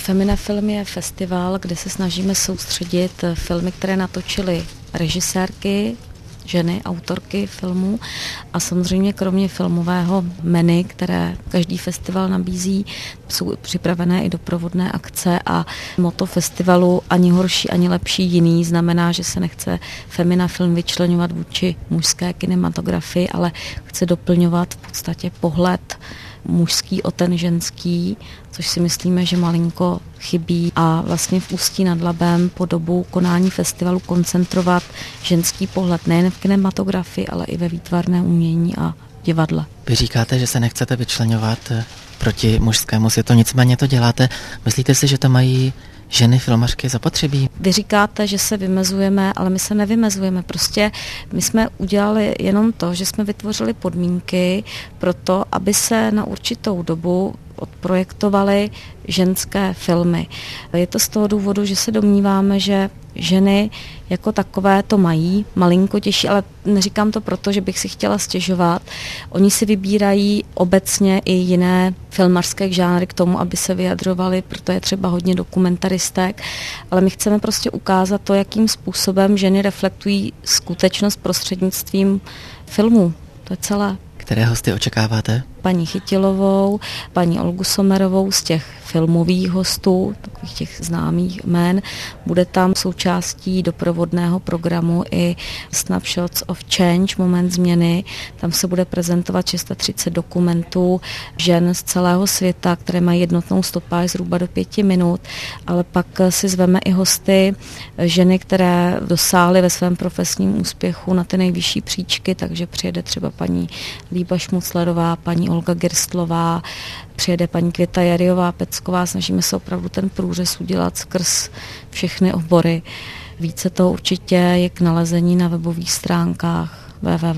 Feminafilm je festival, kde se snažíme soustředit filmy, které natočily režisérky, ženy, autorky filmů a samozřejmě kromě filmového menu, které každý festival nabízí, jsou připravené i doprovodné akce a motto festivalu ani horší, ani lepší jiný znamená, že se nechce Feminafilm vyčleňovat vůči mužské kinematografii, ale chce doplňovat v podstatě pohled mužský o ten ženský, což si myslíme, že malinko chybí a vlastně v Ústí nad Labem po dobu konání festivalu koncentrovat ženský pohled nejen v kinematografii, ale i ve výtvarné umění a divadle. Vy říkáte, že se nechcete vyčleňovat proti mužskému světu, nicméně to děláte. Myslíte si, že to mají ženy filmařky zapotřebí? Vy říkáte, že se vymezujeme, ale my se nevymezujeme. Prostě my jsme udělali jenom to, že jsme vytvořili podmínky pro to, aby se na určitou dobu odprojektovaly ženské filmy. Je to z toho důvodu, že se domníváme, že ženy jako takové to mají malinko těžší, ale neříkám to proto, že bych si chtěla stěžovat. Oni si vybírají obecně i jiné filmařské žánry k tomu, aby se vyjadřovali, proto je třeba hodně dokumentaristek, ale my chceme prostě ukázat to, jakým způsobem ženy reflektují skutečnost prostřednictvím filmů. To je celé. Které hosty očekáváte? Paní Chytilovou, paní Olgu Sommerovou z těch filmových hostů, takových těch známých jmén. Bude tam součástí doprovodného programu i Snapshots of Change, moment změny. Tam se bude prezentovat 630 dokumentů žen z celého světa, které mají jednotnou stopáž zhruba do 5 minut, ale pak si zveme i hosty ženy, které dosáhly ve svém profesním úspěchu na ty nejvyšší příčky, takže přijede třeba paní Líba Šmuclerová, paní Olga Gerstlová, přijede paní Květa Jariová Pecková, snažíme se opravdu ten průřez udělat skrz všechny obory. Více toho určitě je k nalezení na webových stránkách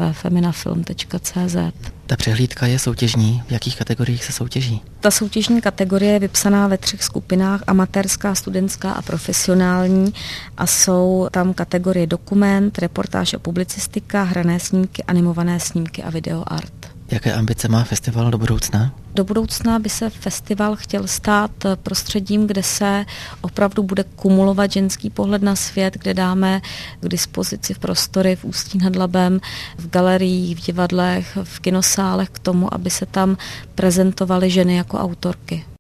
www.feminafilm.cz. Ta přehlídka je soutěžní. V jakých kategoriích se soutěží? Ta soutěžní kategorie je vypsaná ve 3 skupinách, amatérská, studentská a profesionální a jsou tam kategorie dokument, reportáž a publicistika, hrané snímky, animované snímky a videoart. Jaké ambice má festival do budoucna? Do budoucna by se festival chtěl stát prostředím, kde se opravdu bude kumulovat ženský pohled na svět, kde dáme k dispozici v prostory v Ústí nad Labem, v galeriích, v divadlech, v kinosálech k tomu, aby se tam prezentovaly ženy jako autorky.